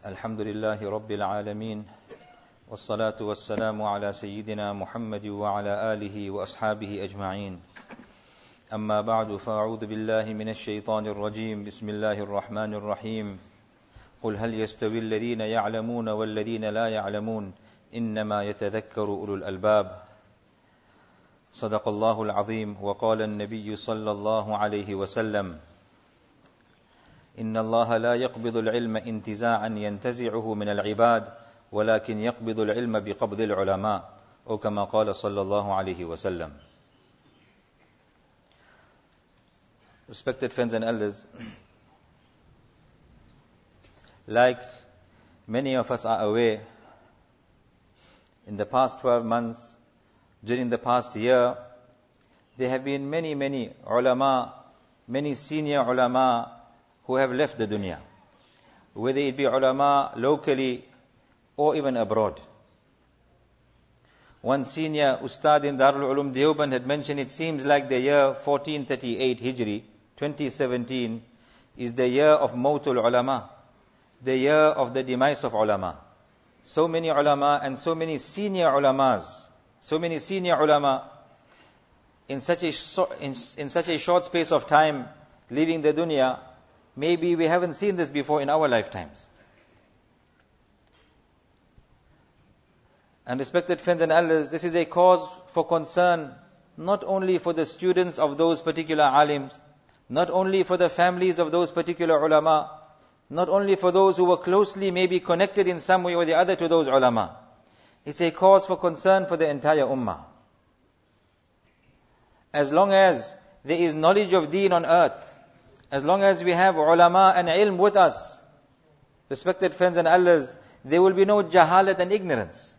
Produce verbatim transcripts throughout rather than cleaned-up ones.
الحمد لله رب العالمين والصلاة والسلام على سيدنا محمد وعلى آله وأصحابه أجمعين أما بعد فأعوذ بالله من الشيطان الرجيم بسم الله الرحمن الرحيم قل هل يستوي الذين يعلمون والذين لا يعلمون إنما يتذكر أولو الألباب صدق الله العظيم وقال النبي صلى الله عليه وسلم إن الله لا يقبض العلم انتزاعا ينتزعه من العباد ولكن يقبض العلم بقبض العلماء أو كما قال صلى الله عليه وسلم. Respected friends and elders, like many of us are aware, in the past twelve months, during the past year, there have been many, many ulama, many senior ulama who have left the dunya, whether it be ulama locally or even abroad. One senior Ustad in Darul Ulum Deoband had mentioned it seems like the year fourteen thirty-eight Hijri, twenty seventeen, is the year of Mautul Ulama, the year of the demise of ulama. So many ulama and so many senior ulamas, so many senior ulama in such a, in, in such a short space of time leaving the dunya. Maybe we haven't seen this before in our lifetimes. And respected friends and elders, this is a cause for concern, not only for the students of those particular alims, not only for the families of those particular ulama, not only for those who were closely maybe connected in some way or the other to those ulama. It's a cause for concern for the entire ummah. As long as there is knowledge of deen on earth, as long as we have ulama and ilm with us, respected friends and elders, there will be no jahalat and ignorance.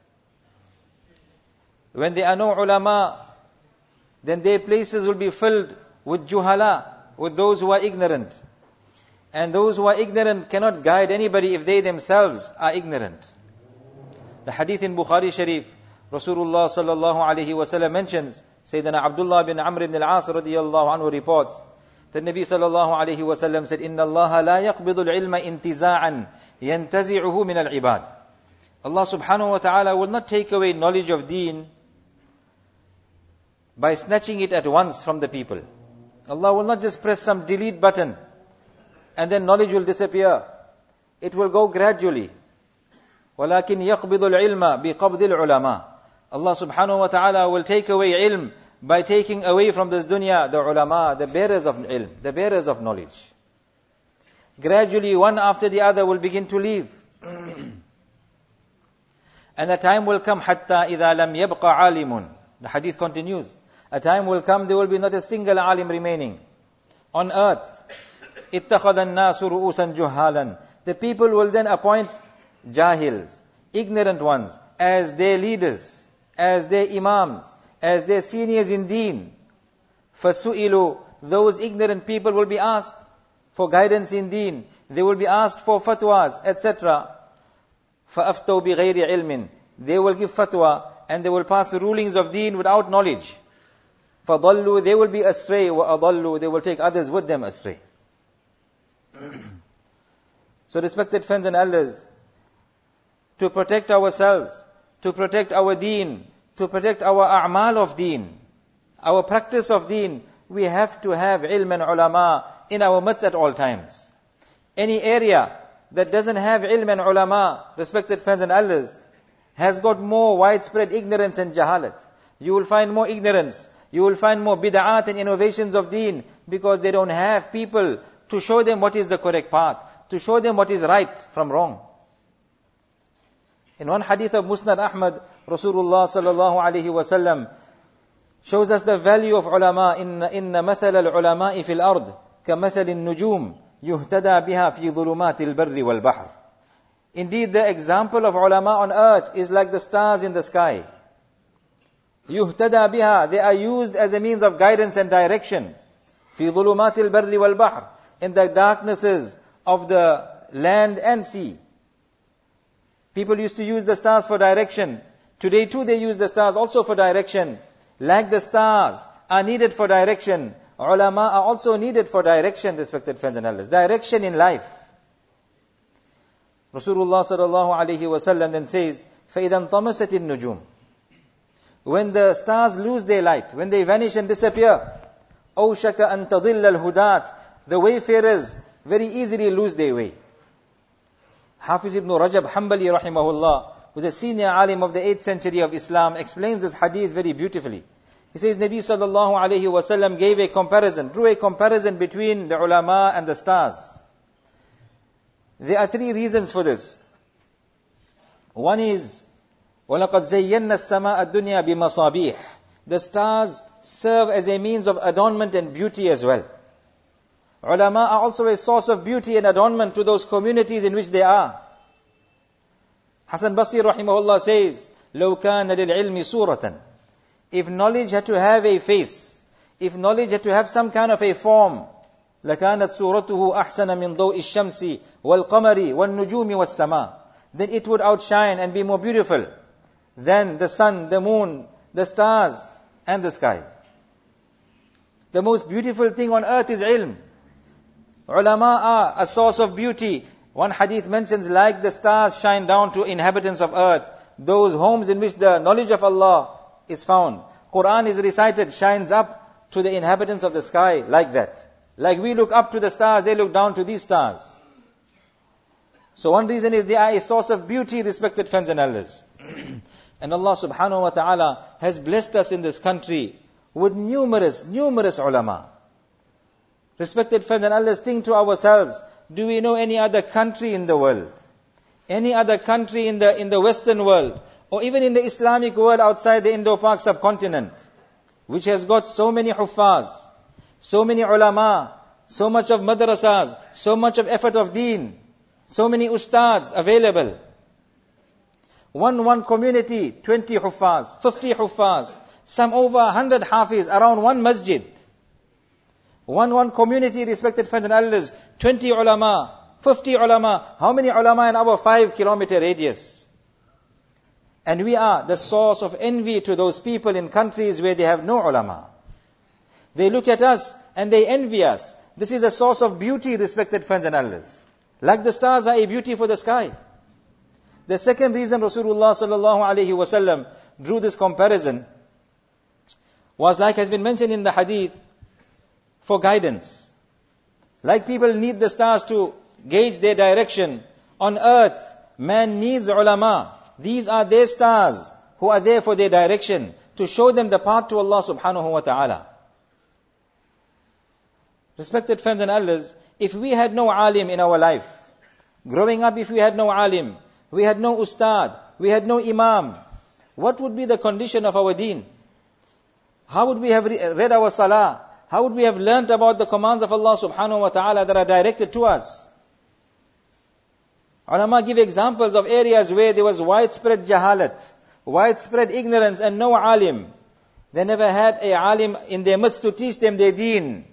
When there are no ulama, then their places will be filled with juhala, with those who are ignorant. And those who are ignorant cannot guide anybody if they themselves are ignorant. The hadith in Bukhari Sharif, Rasulullah sallallahu alayhi wa sallam mentions, Sayyidina Abdullah bin Amr ibn al-As radiyallahu anhu reports, the Nabi sallallahu alayhi wa sallam said, إِنَّ اللَّهَ لَا يَقْبِضُ الْعِلْمَ انْتِزَاعًا يَنْتَزِعُهُ مِنَ الْعِبَادِ. Allah subhanahu wa ta'ala will not take away knowledge of deen by snatching it at once from the people. Allah will not just press some delete button and then knowledge will disappear. It will go gradually. وَلَكِنْ يَقْبِضُ الْعِلْمَ بِقَبْضِ الْعُلَمَاءِ. Allah subhanahu wa ta'ala will take away ilm by taking away from this dunya the ulama, the bearers of ilm, the bearers of knowledge. Gradually, one after the other will begin to leave. And a time will come, حَتَّى إِذَا لَمْ يَبْقَ عَالِمٌ. The hadith continues. A time will come, there will be not a single alim remaining on earth. اتَّخَذَ النَّاسُ رُؤُوسًا جُهَّالًا. The people will then appoint jahils, ignorant ones, as their leaders, as their imams, as their seniors in deen. فَسُئِلُوا. Those ignorant people will be asked for guidance in deen. They will be asked for fatwas, et cetera. فَأَفْتَوْا بِغَيْرِ عِلْمٍ. They will give fatwa and they will pass rulings of deen without knowledge. فَضَلُّوا. They will be astray. وَأَضَلُّوا. They will take others with them astray. So respected friends and elders, to protect ourselves, to protect our deen, to protect our a'mal of deen, our practice of deen, we have to have ilm and ulama in our midst at all times. Any area that doesn't have ilm and ulama, respected friends and elders, has got more widespread ignorance and jahalat. You will find more ignorance. You will find more bid'at and innovations of deen because they don't have people to show them what is the correct path, to show them what is right from wrong. In one hadith of Musnad Ahmad, Rasulullah sallallahu alayhi wa sallam shows us the value of ulama. Inna inna mathal al-ulama'i fil ard kamathal an-nujum yuhtada biha fi dhulumat al-barri wal-bahr. Indeed, the example of ulama on earth is like the stars in the sky. Yuhtada biha, they are used as a means of guidance and direction. Fi dhulumat al-barri wal-bahr, in the darknesses of the land and sea. People used to use the stars for direction. Today too they use the stars also for direction. Like the stars are needed for direction, ulama are also needed for direction, respected friends and elders. Direction in life. Rasulullah sallallahu alayhi wa sallam then says, فَإِذَا انطَمَسَتِ النُّجُومِ When the stars lose their light, when they vanish and disappear, أَوْشَكَ أَن تَضِلَّ الْهُدَاةِ The wayfarers very easily lose their way. Hafiz ibn Rajab Hanbali rahimahullah, who is a senior alim of the eighth century of Islam, explains this hadith very beautifully. He says, Nabi sallallahu alayhi wa sallam gave a comparison, drew a comparison between the ulama and the stars. There are three reasons for this. One is, وَلَقَدْ زَيَّنَّا السَّمَاءَ الدُّنْيَا بِمَصَابِيحِ The stars serve as a means of adornment and beauty as well. Ulama are also a source of beauty and adornment to those communities in which they are. Hasan Basri rahimahullah says, لَوْ كَانَ لِلْعِلْمِ سُورَةً If knowledge had to have a face, if knowledge had to have some kind of a form, لَكَانَتْ سُورَتُهُ أَحْسَنَ مِنْ ضَوْءِ الشَّمْسِ وَالْقَمَرِ وَالنُّجُومِ وَالسَّمَاءِ Then it would outshine and be more beautiful than the sun, the moon, the stars, and the sky. The most beautiful thing on earth is ilm. Ulama are a source of beauty. One hadith mentions, like the stars shine down to inhabitants of earth, those homes in which the knowledge of Allah is found. Quran is recited, shines up to the inhabitants of the sky, like that. Like we look up to the stars, they look down to these stars. So one reason is they are a source of beauty, respected friends and elders. And Allah subhanahu wa ta'ala has blessed us in this country with numerous, numerous ulama. Respected friends and elders, think to ourselves, do we know any other country in the world, any other country in the in the Western world, or even in the Islamic world outside the Indo-Pak subcontinent, which has got so many huffaz, so many ulama, so much of madrasas, so much of effort of deen, so many ustads available? One one community, twenty huffaz, fifty huffaz, some over one hundred hafiz around one masjid. One one community, respected friends and elders, twenty ulama, fifty ulama. How many ulama in our five kilometer radius? And we are the source of envy to those people in countries where they have no ulama. They look at us and they envy us. This is a source of beauty, respected friends and elders. Like the stars are a beauty for the sky. The second reason Rasulullah sallallahu alaihi wasallam drew this comparison was, like has been mentioned in the hadith, for guidance. Like people need the stars to gauge their direction, on earth, man needs ulama. These are their stars who are there for their direction, to show them the path to Allah subhanahu wa ta'ala. Respected friends and elders, if we had no alim in our life, growing up if we had no alim, we had no ustad, we had no imam, what would be the condition of our deen? How would we have read our salah? How would we have learnt about the commands of Allah subhanahu wa ta'ala that are directed to us? Ulama give examples of areas where there was widespread jahalat, widespread ignorance and no alim. They never had a alim in their midst to teach them their deen.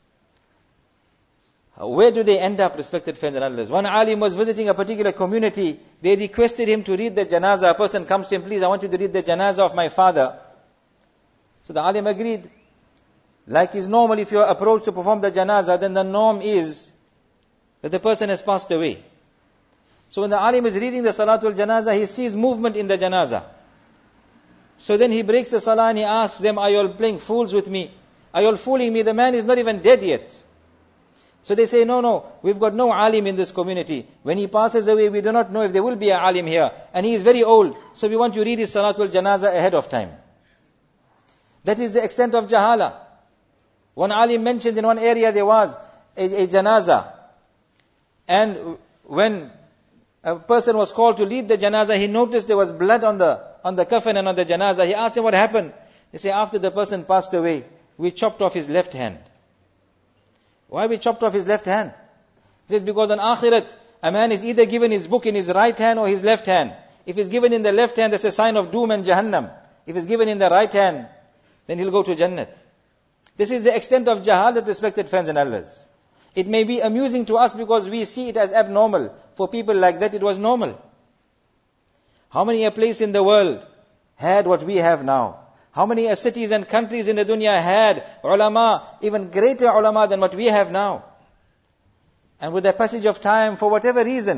Where do they end up, respected friends and elders? One alim was visiting a particular community. They requested him to read the janazah. A person comes to him, please, I want you to read the janazah of my father. So the alim agreed. Like is normal, if you are approached to perform the janazah, then the norm is that the person has passed away. So when the alim is reading the salatul janazah, he sees movement in the janazah. So then he breaks the salah and he asks them, are you all playing fools with me? Are you all fooling me? The man is not even dead yet. So they say, no, no, we've got no alim in this community. When he passes away, we do not know if there will be an alim here. And he is very old. So we want you to read his salatul janazah ahead of time. That is the extent of jahala. One alim mentions in one area there was a, a janazah. And when a person was called to lead the janazah, he noticed there was blood on the on the coffin and on the janazah. He asked him what happened. They say, after the person passed away, we chopped off his left hand. Why we chopped off his left hand? He says, because on akhirat, a man is either given his book in his right hand or his left hand. If it's given in the left hand, that's a sign of doom and Jahannam. If it's given in the right hand, then he'll go to Jannat. This is the extent of jahalat, respected friends and elders. It may be amusing to us because we see it as abnormal. For people like that, it was normal. How many a place in the world had what we have now? How many cities and countries in the dunya had ulama, even greater ulama than what we have now? And with the passage of time, for whatever reason,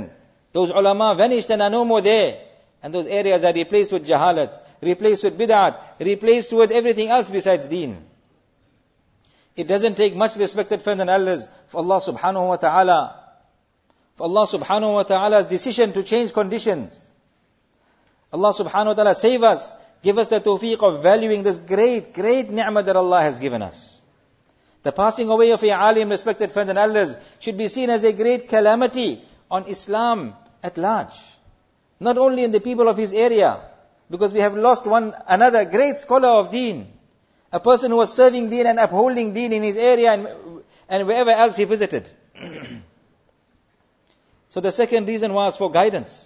Those ulama vanished and are no more there. And those areas are replaced with jahalat, replaced with bid'at, replaced with everything else besides deen. It doesn't take much, respected friends and elders, for Allah subhanahu wa ta'ala, for Allah subhanahu wa ta'ala's decision to change conditions. Allah subhanahu wa ta'ala save us, give us the tawfiq of valuing this great, great ni'mah that Allah has given us. The passing away of a alim, respected friends and elders, should be seen as a great calamity on Islam at large. Not only in the people of his area, because we have lost one another great scholar of deen, a person who was serving deen and upholding deen in his area and, and wherever else he visited. So the second reason was for guidance.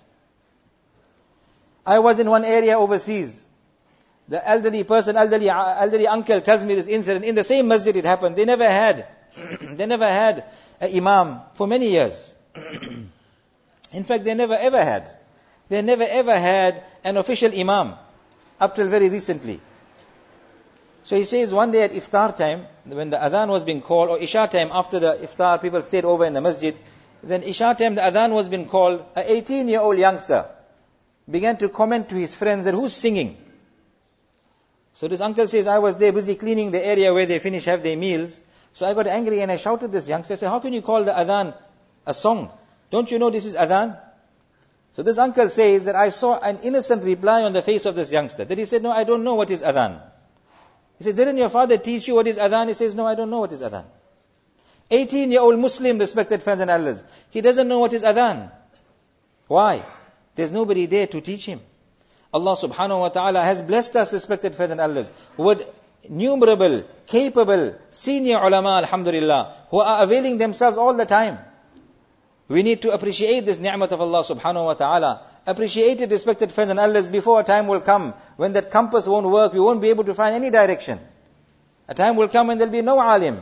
I was in one area overseas. The elderly person, elderly, elderly uncle tells me this incident. In the same masjid it happened. They never had, they never had an imam for many years. In fact, they never ever had. They never ever had an official imam up till very recently. So he says one day at iftar time, when the adhan was being called, or isha time, after the iftar, people stayed over in the masjid. Then isha time, the adhan was being called. An eighteen-year-old youngster began to comment to his friends that who's singing. So this uncle says, I was there busy cleaning the area where they finish have their meals. So I got angry and I shouted this youngster. I said, how can you call the adhan a song? Don't you know this is adhan? So this uncle says that I saw an innocent reply on the face of this youngster. That he said, no, I don't know what is adhan. He says, didn't your father teach you what is adhan? He says, no, I don't know what is adhan. eighteen-year-old Muslim, respected friends and elders. He doesn't know what is adhan. Why? There's nobody there to teach him. Allah subhanahu wa ta'ala has blessed us, respected friends and elders, with numerable, capable, senior ulama, alhamdulillah, who are availing themselves all the time. We need to appreciate this ni'mat of Allah subhanahu wa ta'ala. Appreciate it, respected friends and elders, before a time will come when that compass won't work, we won't be able to find any direction. A time will come when there'll be no alim.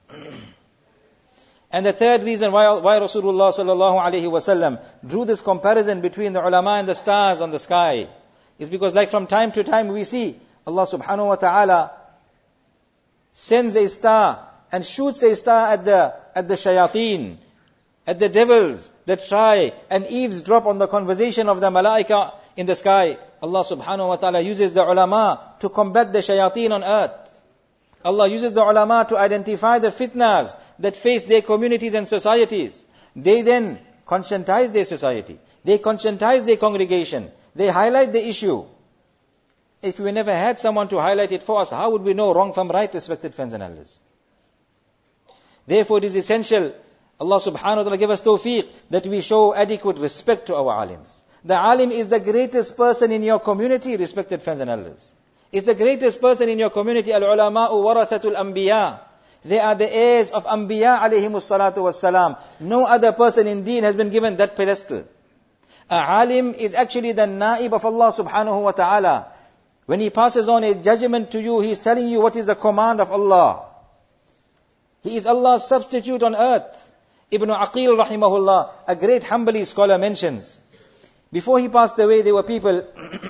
And the third reason why, why Rasulullah sallallahu alayhi wasallam drew this comparison between the ulama and the stars on the sky is because like from time to time we see Allah subhanahu wa ta'ala sends a star and shoots a star at the, at the shayateen, at the devils that try and eavesdrop on the conversation of the malaika in the sky. Allah subhanahu wa ta'ala uses the ulama to combat the shayateen on earth. Allah uses the ulama to identify the fitnas that face their communities and societies. They then conscientize their society. They conscientize their congregation. They highlight the issue. If we never had someone to highlight it for us, how would we know wrong from right, respected friends and elders? Therefore, it is essential, Allah subhanahu wa ta'ala give us tawfiq, that we show adequate respect to our alims. The alim is the greatest person in your community, respected friends and elders. Is the greatest person in your community. Al-ulama'u warathatul anbiya. They are the heirs of anbiya alayhimus salatu wassalam. No other person in deen has been given that pedestal. A alim is actually the naib of Allah subhanahu wa ta'ala. When he passes on a judgment to you, he is telling you what is the command of Allah. He is Allah's substitute on earth. Ibn Aqil rahimahullah, a great Hanbali scholar, mentions, before he passed away, there were people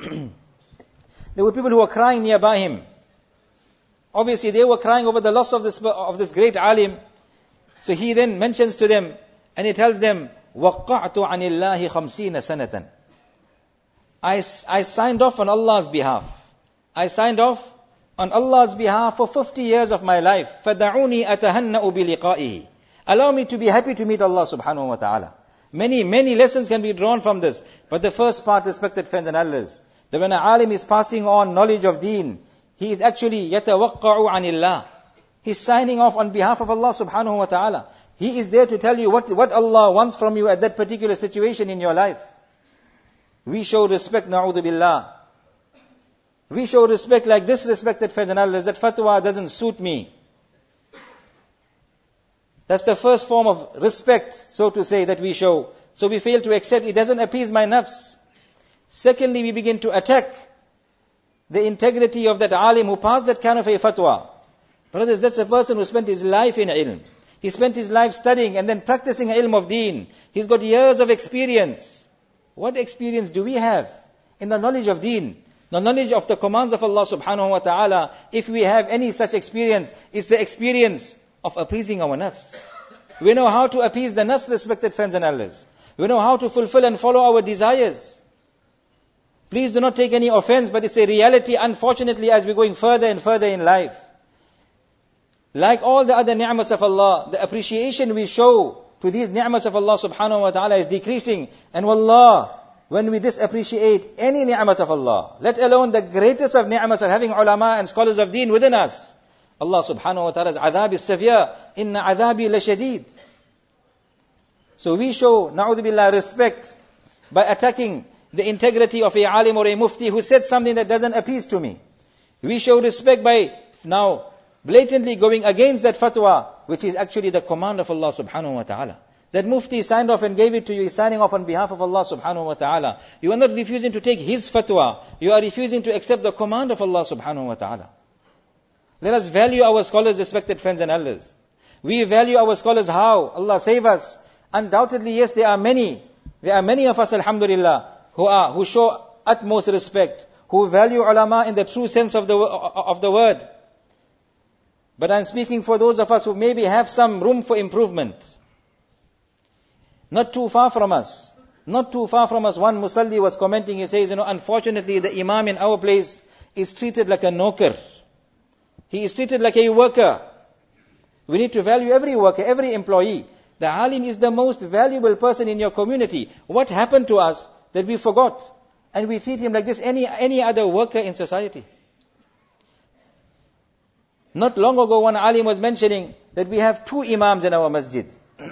There were people who were crying nearby him. Obviously, they were crying over the loss of this of this great alim. So he then mentions to them, and he tells them, وَقَّعْتُ عَنِ اللَّهِ خَمْسِينَ سَنَةً I, I signed off on Allah's behalf. I signed off on Allah's behalf for fifty years of my life. فَدَعُونِي أَتَهَنَّأُ بِلِقَائِهِ Allow me to be happy to meet Allah subhanahu wa ta'ala. Many, many lessons can be drawn from this. But the first part, respected friends and elders, that when an alim is passing on knowledge of deen, he is actually يَتَوَقَّعُ عَنِ اللَّهِ He's signing off on behalf of Allah subhanahu wa ta'ala. He is there to tell you what, what Allah wants from you at that particular situation in your life. We show respect, na'udhu billah. We show respect like this, respected friends and elders, that fatwa doesn't suit me. That's the first form of respect, so to say, that we show. So we fail to accept, it doesn't appease my nafs. Secondly, we begin to attack the integrity of that alim who passed that kind of a fatwa. Brothers, that's a person who spent his life in ilm. He spent his life studying and then practicing ilm of deen. He's got years of experience. What experience do we have in the knowledge of deen? The knowledge of the commands of Allah subhanahu wa ta'ala. If we have any such experience, it's the experience of appeasing our nafs. We know how to appease the nafs, respected friends and elders. We know how to fulfill and follow our desires. Please do not take any offense, but it's a reality, unfortunately, as we're going further and further in life. Like all the other ni'mats of Allah, the appreciation we show to these ni'mats of Allah subhanahu wa ta'ala is decreasing. And wallah, when we disappreciate any ni'mat of Allah, let alone the greatest of ni'mats of having ulama and scholars of deen within us, Allah subhanahu wa ta'ala's adhab is severe. Inna adhabi la shadid. So we show, na'udhu billah, respect by attacking the integrity of a alim or a mufti who said something that doesn't appease to me. We show respect by now blatantly going against that fatwa, which is actually the command of Allah subhanahu wa ta'ala. That mufti signed off and gave it to you, is signing off on behalf of Allah subhanahu wa ta'ala. You are not refusing to take his fatwa. You are refusing to accept the command of Allah subhanahu wa ta'ala. Let us value our scholars, respected friends and elders. We value our scholars how? Allah save us. Undoubtedly, yes, there are many. There are many of us, alhamdulillah, who are, who show utmost respect, who value ulama in the true sense of the, of the word. But I'm speaking for those of us who maybe have some room for improvement. Not too far from us. Not too far from us. One musalli was commenting, he says, you know, unfortunately the imam in our place is treated like a noker. He is treated like a worker. We need to value every worker, every employee. The alim is the most valuable person in your community. What happened to us that we forgot? And we treat him like this, any, any other worker in society. Not long ago, one alim was mentioning that we have two imams in our masjid.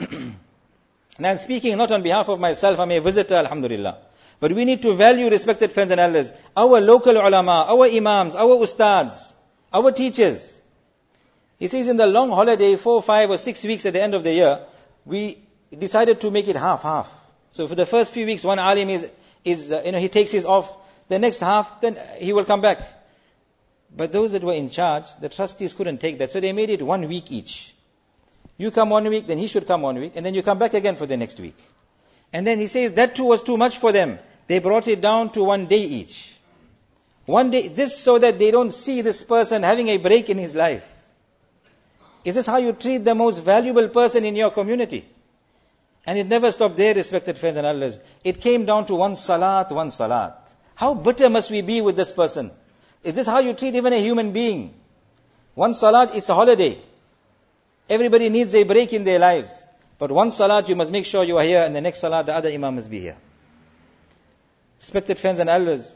And I'm speaking not on behalf of myself, I'm a visitor, alhamdulillah. But we need to value, respected friends and elders, our local ulama, our imams, our ustads, our teachers. He says in the long holiday, four, five or six weeks at the end of the year, we decided to make it half-half. So for the first few weeks, one alim is, is uh, you know, he takes his off. The next half, then he will come back. But those that were in charge, the trustees couldn't take that. So they made it one week each. You come one week, then he should come one week, and then you come back again for the next week. And then he says that too was too much for them. They brought it down to one day each. One day, just so that they don't see this person having a break in his life. Is this how you treat the most valuable person in your community? And it never stopped there, respected friends and elders. It came down to one salat, one salat. How bitter must we be with this person? Is this how you treat even a human being? One salat, it's a holiday. Everybody needs a break in their lives. But one salat, you must make sure you are here, and the next salat, the other imam must be here. Respected friends and elders,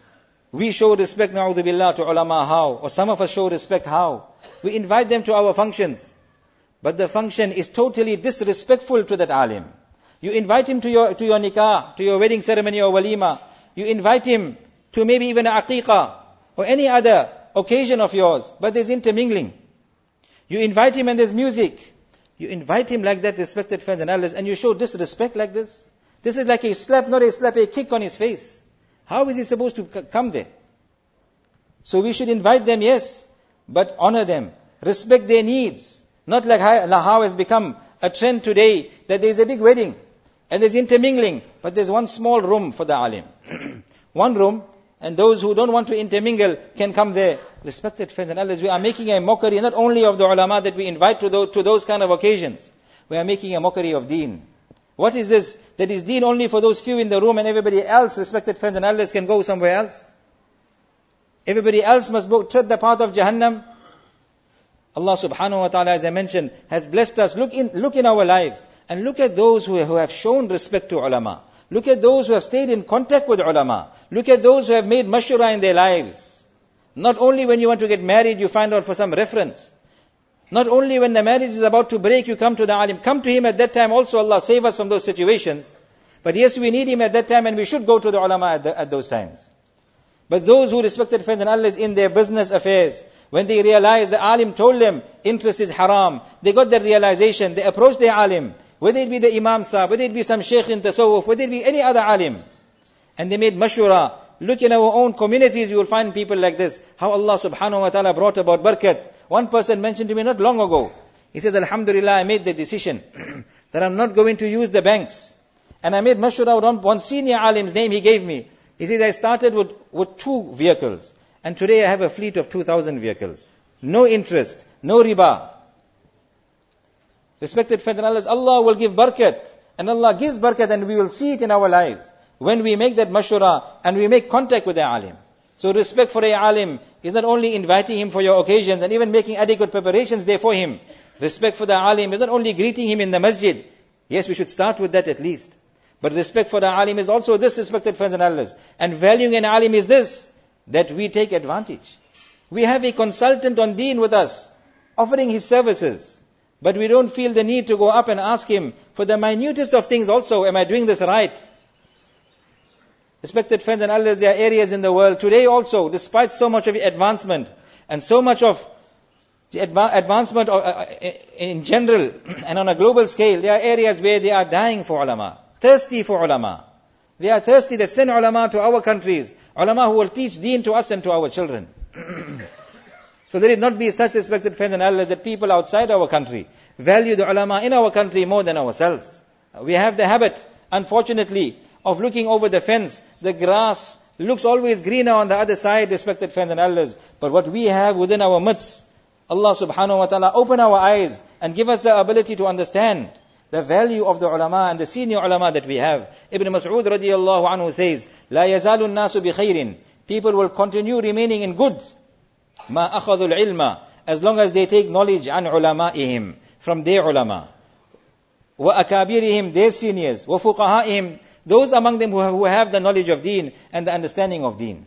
we show respect, na'udhu billah, to ulama how? Or some of us show respect how? We invite them to our functions. But the function is totally disrespectful to that alim. You invite him to your, to your nikah, to your wedding ceremony or walima. You invite him to maybe even a aqiqah or any other occasion of yours. But there's intermingling. You invite him and there's music. You invite him like that, respected friends and elders, and you show disrespect like this. This is like a slap, not a slap, a kick on his face. How is he supposed to come there? So we should invite them, yes, but honor them, respect their needs. Not like how has become a trend today, that there is a big wedding, and there's intermingling, but there's one small room for the alim. One room, and those who don't want to intermingle can come there. Respected friends and elders, we are making a mockery not only of the ulama that we invite to those, to those kind of occasions. We are making a mockery of deen. What is this? That is deen only for those few in the room, and everybody else, respected friends and elders, can go somewhere else. Everybody else must go tread the path of Jahannam. Allah subhanahu wa ta'ala, as I mentioned, has blessed us. Look in, look in our lives, and look at those who, who have shown respect to ulama. Look at those who have stayed in contact with ulama. Look at those who have made mashura in their lives. Not only when you want to get married, you find out for some reference. Not only when the marriage is about to break, you come to the alim. Come to him at that time also. Allah save us from those situations. But yes, we need him at that time, and we should go to the ulama at, the, at those times. But those who respected friends and elders in their business affairs, when they realized the alim told them interest is haram, they got that realization, they approached their alim, whether it be the imam sahib, whether it be some sheikh in tasawwuf, whether it be any other alim, and they made mashura. Look in our own communities, you will find people like this. How Allah subhanahu wa ta'ala brought about barakat. One person mentioned to me not long ago. He says, Alhamdulillah, I made the decision that I'm not going to use the banks. And I made mashura on one senior alim's name he gave me. He says, I started with, with two vehicles. And today I have a fleet of two thousand vehicles. No interest, no riba. Respected friends and elders, Allah will give barakat. And Allah gives barakat and we will see it in our lives. When we make that mashura and we make contact with the alim. So respect for a alim is not only inviting him for your occasions and even making adequate preparations there for him. Respect for the alim is not only greeting him in the masjid. Yes, we should start with that at least. But respect for the alim is also this, respected friends and elders. And valuing an alim is this, that we take advantage. We have a consultant on deen with us, offering his services. But we don't feel the need to go up and ask him for the minutest of things also, am I doing this right? Respected friends and elders, there are areas in the world today also, despite so much of advancement and so much of advancement in general and on a global scale, there are areas where they are dying for ulama, thirsty for ulama. They are thirsty, they send ulama to our countries, ulama who will teach deen to us and to our children. So let it not be such, respected friends and elders, that people outside our country value the ulama in our country more than ourselves. We have the habit, unfortunately, of looking over the fence. The grass looks always greener on the other side, respected friends and elders. But what we have within our midst, Allah subhanahu wa ta'ala open our eyes and give us the ability to understand the value of the ulama and the senior ulama that we have. Ibn Mas'ud radiyallahu anhu says, لا يزال الناس بخير. People will continue remaining in good. ما أخذوا العلم. As long as they take knowledge عن علمائهم, from their ulama. وأكابرهم, their seniors. وفقهائهم, those among them who have, who have the knowledge of deen and the understanding of deen.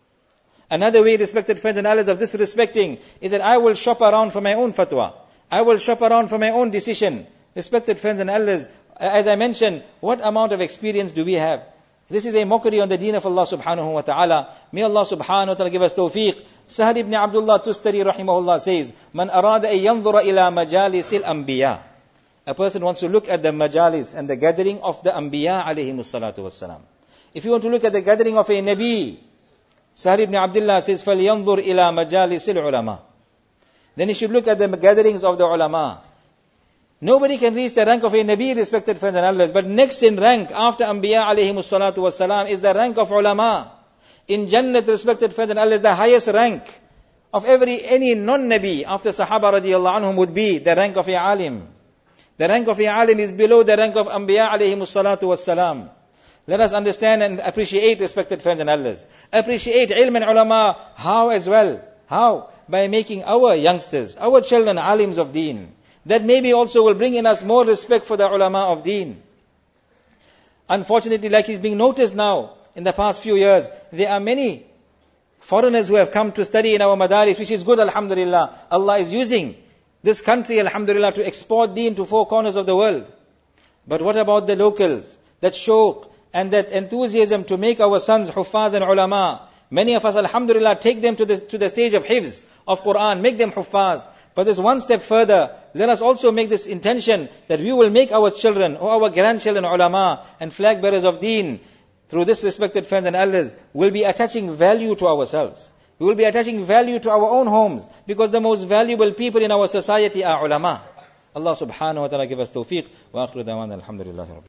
Another way, respected friends and allies, of this respecting is that I will shop around for my own fatwa. I will shop around for my own decision. Respected friends and elders, as I mentioned, what amount of experience do we have? This is a mockery on the deen of Allah subhanahu wa ta'ala. May Allah subhanahu wa ta'ala give us tawfiq. Sahal ibn Abdullah Tustari rahimahullah says, Man arada an yanzura ila majalisil anbiya. A person wants to look at the majalis and the gathering of the anbiya alayhimus salatu wassalam. If you want to look at the gathering of a nabi, Sahal ibn Abdullah says, فَلْيَنظُرْ إِلَى مَجَالِسِ الْعُلَمَاءِ. Then you should look at the gatherings of the ulama. Nobody can reach the rank of a nabi, respected friends and elders, but next in rank after anbiya alayhimus salatu wassalam is the rank of ulama. In Jannat, respected friends and elders, the highest rank of every any non-nabi after Sahaba radiyallahu anhum would be the rank of a alim. The rank of a alim is below the rank of anbiya alayhimus salatu wassalam. Let us understand and appreciate, respected friends and elders. Appreciate ilm and ulama. How as well? How? By making our youngsters, our children, alims of deen. That maybe also will bring in us more respect for the ulama of deen. Unfortunately, like is being noticed now, in the past few years, there are many foreigners who have come to study in our madaris, which is good, alhamdulillah. Allah is using this country, alhamdulillah, to export deen to four corners of the world. But what about the locals? That shawq and that enthusiasm to make our sons huffaz and ulama. Many of us, alhamdulillah, take them to the, to the stage of hifz, of Quran, make them huffaz. But there's one step further. Let us also make this intention that we will make our children or our grandchildren ulama and flag bearers of deen. Through this, respected friends and elders, we'll be attaching value to ourselves. We will be attaching value to our own homes, because the most valuable people in our society are ulama. Allah subhanahu wa ta'ala give us tawfiq. Wa akhiru dawana alhamdulillahi rabbil alamin.